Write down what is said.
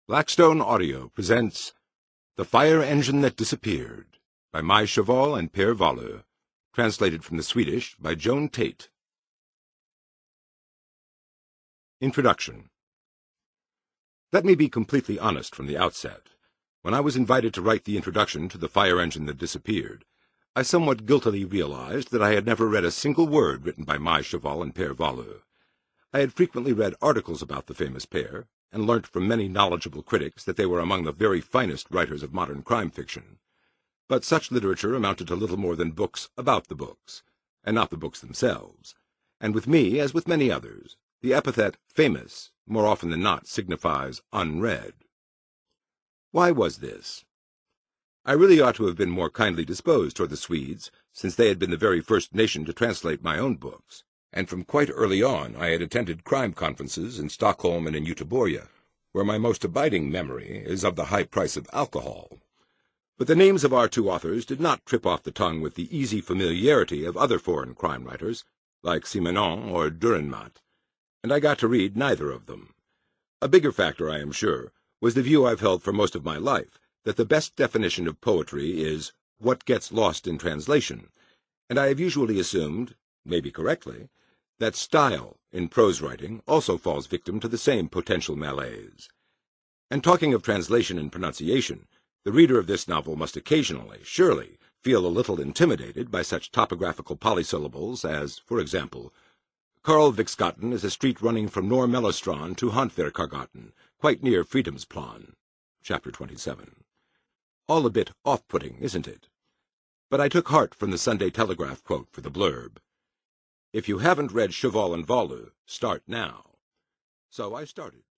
Blackstone Audio presents The Fire Engine That Disappeared by Maj Sjöwall and Per Wahlöö, translated from the Swedish by Joan Tate. Introduction. Let me be completely honest from the outset. When I was invited to write the introduction to The Fire Engine That Disappeared, I somewhat guiltily realized that I had never read a single word written by Maj Sjöwall and Per Wahlöö. I had frequently read articles about the famous pair, and learnt from many knowledgeable critics that they were among the very finest writers of modern crime fiction. But such literature amounted to little more than books about the books, and not the books themselves. And with me, as with many others, the epithet famous more often than not signifies unread. Why was this? I really ought to have been more kindly disposed toward the Swedes, since they had been the very first nation to translate my own books, and from quite early on I had attended crime conferences in Stockholm and in Göteborg, where my most abiding memory is of the high price of alcohol. But the names of our two authors did not trip off the tongue with the easy familiarity of other foreign crime writers, like Simenon or Dürrenmatt, and I got to read neither of them. A bigger factor, I am sure, was the view I've held for most of my life, that the best definition of poetry is what gets lost in translation, and I have usually assumed, maybe correctly, that style in prose writing also falls victim to the same potential malaise. And talking of translation and pronunciation, the reader of this novel must occasionally, surely, feel a little intimidated by such topographical polysyllables as, for example, Karlviksgaten is a street running from Nordmellerstrand to Hantverkargaten, quite near Fridhemsplan, chapter 27. All a bit off-putting, isn't it? But I took heart from the Sunday Telegraph quote for the blurb. If you haven't read Sjöwall and Wahlöö, start now. So I started.